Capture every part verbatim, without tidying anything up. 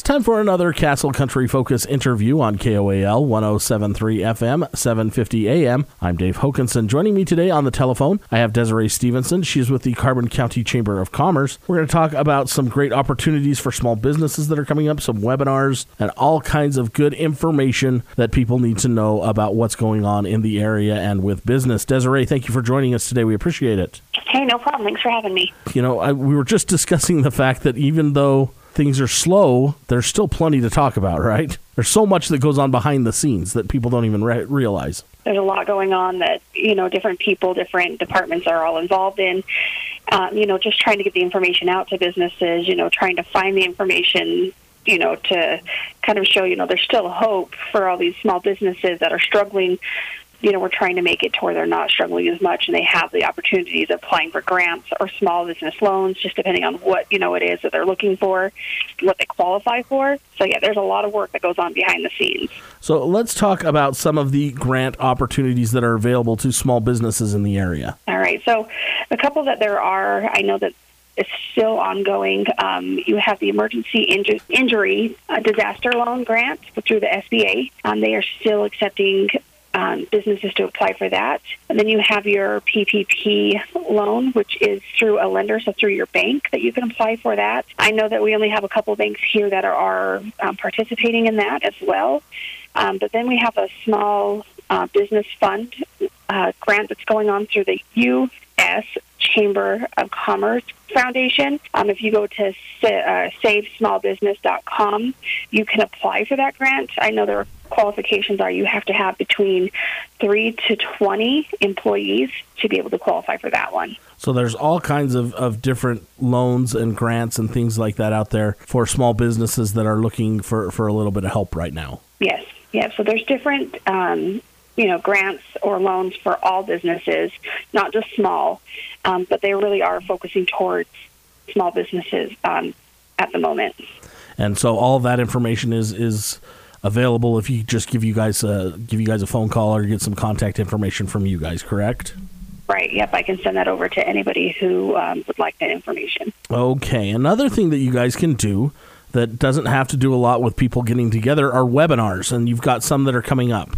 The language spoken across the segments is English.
time for another Castle Country Focus interview on K O A L one oh seven point three F M, seven fifty A M. I'm Dave Hokinson. Joining me today on the telephone, I have Desiree Stevenson. She's with the Carbon County Chamber of Commerce. We're going to talk about some great opportunities for small businesses that are coming up, some webinars, and all kinds of good information that people need to know about what's going on in the area and with business. Desiree, thank you for joining us today. We appreciate it. Hey, no problem. Thanks for having me. You know, I, we were just discussing the fact that even though things are slow, there's still plenty to talk about, right? There's so much that goes on behind the scenes that people don't even re- realize. There's a lot going on that, you know, different people, different departments are all involved in. Um, you know, just trying to get the information out to businesses, you know, trying to find the information, you know, to kind of show, you know, there's still hope for all these small businesses that are struggling. You know, we're trying to make it to where they're not struggling as much and they have the opportunities of applying for grants or small business loans, just depending on what, you know, it is that they're looking for, what they qualify for. So, yeah, there's a lot of work that goes on behind the scenes. So let's talk about some of the grant opportunities that are available to small businesses in the area. All right. So a couple that there are, I know that it's still ongoing. Um, you have the Emergency Inju- Injury uh, Disaster Loan Grant through the S B A. Um, they are still accepting Um, businesses to apply for that. And then you have your P P P loan, which is through a lender, so through your bank that you can apply for that. I know that we only have a couple of banks here that are, are um, participating in that as well. Um, but then we have a small uh, business fund uh, grant that's going on through the U S Chamber of Commerce Foundation. Um, if you go to uh, save small business dot com, you can apply for that grant. I know there are qualifications are you have to have between three to twenty employees to be able to qualify for that one. So there's all kinds of, of different loans and grants and things like that out there for small businesses that are looking for, for a little bit of help right now. Yes, yeah. So there's different um, you know, grants or loans for all businesses, not just small, um, but they really are focusing towards small businesses um, at the moment. And so all of that information is is available if you just give you guys a, give you guys a phone call or get some contact information from you guys, correct? Right, yep, I can send that over to anybody who um, would like that information. Okay, another thing that you guys can do that doesn't have to do a lot with people getting together are webinars, and you've got some that are coming up.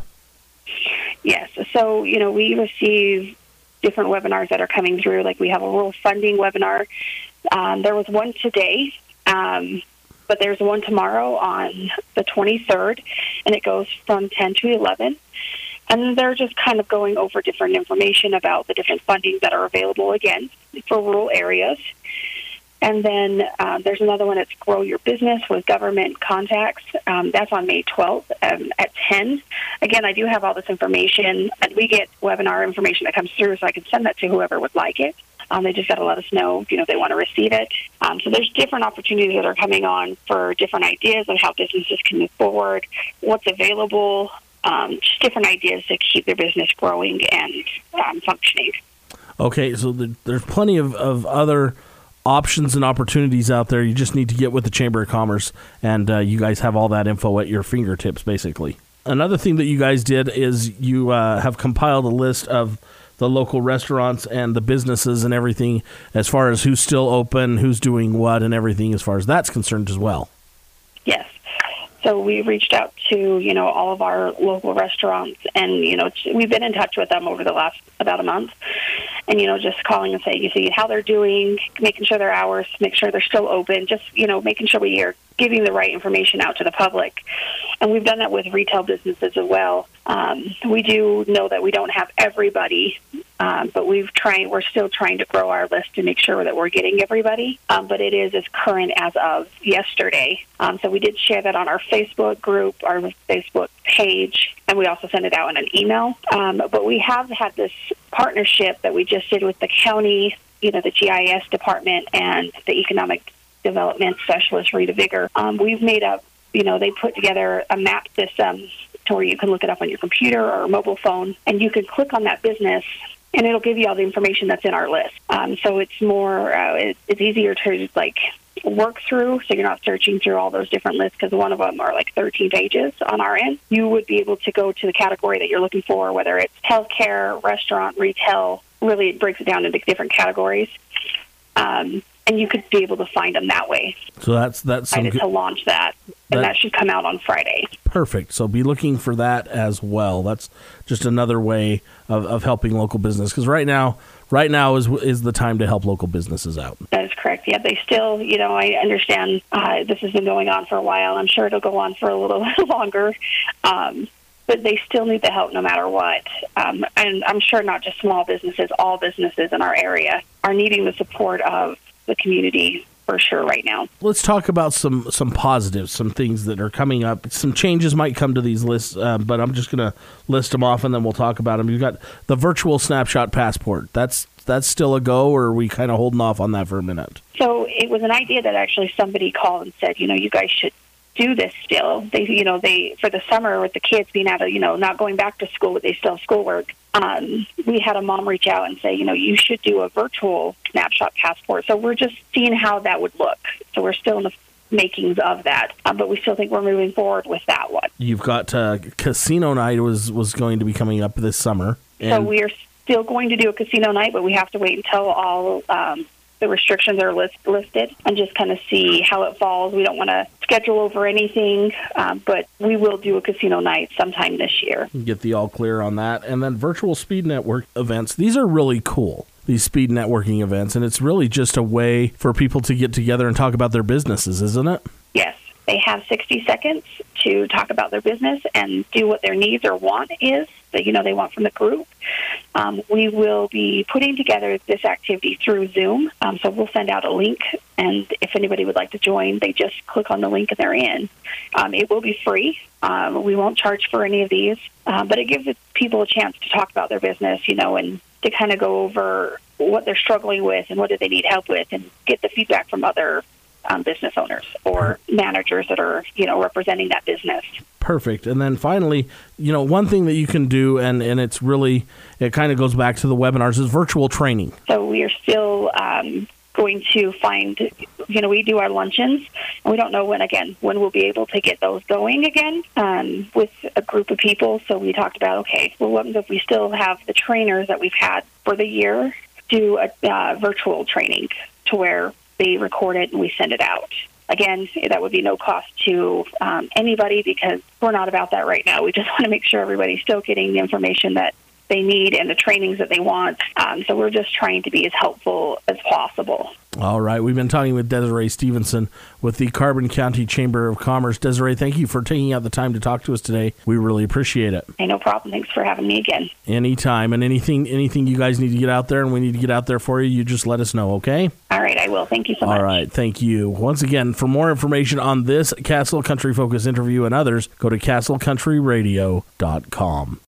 Yes, so, you know, we receive different webinars that are coming through, like we have a rural funding webinar. Um, there was one today, um, but there's one tomorrow on the twenty-third, and it goes from ten to eleven. And they're just kind of going over different information about the different fundings that are available, again, for rural areas. And then uh, there's another one that's Grow Your Business with Government Contacts. Um, that's on May twelfth um, at ten. Again, I do have all this information. And we get webinar information that comes through, so I can send that to whoever would like it. Um, they just got to let us know, you know, if they want to receive it. Um, so there's different opportunities that are coming on for different ideas of how businesses can move forward, what's available, um, just different ideas to keep their business growing and um, functioning. Okay, so the, there's plenty of, of other options and opportunities out there. You just need to get with the Chamber of Commerce, and uh, you guys have all that info at your fingertips, basically. Another thing that you guys did is you uh, have compiled a list of the local restaurants and the businesses and everything as far as who's still open, who's doing what, and everything as far as that's concerned as well. Yes. So we reached out to, you know, all of our local restaurants, and, you know, we've been in touch with them over the last about a month, and, you know, just calling and saying, you see how they're doing, making sure their hours, make sure they're still open, just, you know, making sure we are giving the right information out to the public. And we've done that with retail businesses as well. Um, we do know that we don't have everybody, um, but we've tried, we're still trying to grow our list to make sure that we're getting everybody. Um, but it is as current as of yesterday. Um, so we did share that on our Facebook group, our Facebook page, and we also sent it out in an email. Um, but we have had this partnership that we just did with the county, you know, the G I S department and the economic development specialist, Rita Vigor. Um, we've made up, you know, they put together a map system to where you can look it up on your computer or mobile phone, and you can click on that business, and it'll give you all the information that's in our list. Um, so it's more, uh, it, it's easier to, like, work through, so you're not searching through all those different lists, because one of them are like thirteen pages on our end. You would be able to go to the category that you're looking for, whether it's healthcare, restaurant, retail. Really, it breaks it down into different categories. Um, and you could be able to find them that way. So that's that's some I good, to launch that, and that, that should come out on Friday. Perfect. So be looking for that as well. That's just another way of, of helping local business, because right now, right now is is the time to help local businesses out. That is correct. Yeah, they still, you know, I understand uh, this has been going on for a while. I'm sure it'll go on for a little longer. Um, but they still need the help no matter what. Um, and I'm sure not just small businesses, all businesses in our area are needing the support of the community for sure right now. Let's talk about some some positives, some things that are coming up. Some changes might come to these lists, uh, but I'm just going to list them off and then we'll talk about them. You've got the virtual snapshot passport. That's that's still a go, or are we kind of holding off on that for a minute? So it was an idea that actually somebody called and said, you know, you guys should do this still. They, you know, they for the summer with the kids being out of, you know, not going back to school, but they still have schoolwork. Um, we had a mom reach out and say, you know, you should do a virtual snapshot passport. So we're just seeing how that would look. So we're still in the makings of that, um, but we still think we're moving forward with that one. You've got uh, casino night was was going to be coming up this summer. And so we are still going to do a casino night, but we have to wait until all um, the restrictions are list, listed and just kind of see how it falls. We don't want to schedule over anything, um, but we will do a casino night sometime this year. Get the all clear on that. And then virtual speed network events. These are really cool, these speed networking events, and it's really just a way for people to get together and talk about their businesses, isn't it? Yes. They have sixty seconds to talk about their business and do what their needs or want is that, you know, they want from the group. Um, we will be putting together this activity through Zoom. Um, so we'll send out a link, and if anybody would like to join, they just click on the link and they're in. Um, it will be free. Um, we won't charge for any of these, uh, but it gives people a chance to talk about their business, you know, and to kind of go over what they're struggling with and what do they need help with, and get the feedback from other Um, business owners or managers that are, you know, representing that business. Perfect. And then finally, you know, one thing that you can do, and, and it's really, it kind of goes back to the webinars, is virtual training. So we are still um, going to find, you know, we do our luncheons, and we don't know when, again, when we'll be able to get those going again um, with a group of people. So we talked about, okay, well, what if we still have the trainers that we've had for the year do a uh, virtual training to where they record it and we send it out. Again, that would be no cost to um, anybody, because we're not about that right now. We just want to make sure everybody's still getting the information that they need and the trainings that they want. Um, so we're just trying to be as helpful as possible. All right. We've been talking with Desiree Stevenson with the Carbon County Chamber of Commerce. Desiree, thank you for taking out the time to talk to us today. We really appreciate it. Hey, no problem. Thanks for having me again. Anytime. And anything anything you guys need to get out there and we need to get out there for you, you just let us know, okay? All right, I will. Thank you so much. All right. Thank you. Once again, for more information on this Castle Country Focus interview and others, go to castle country radio dot com.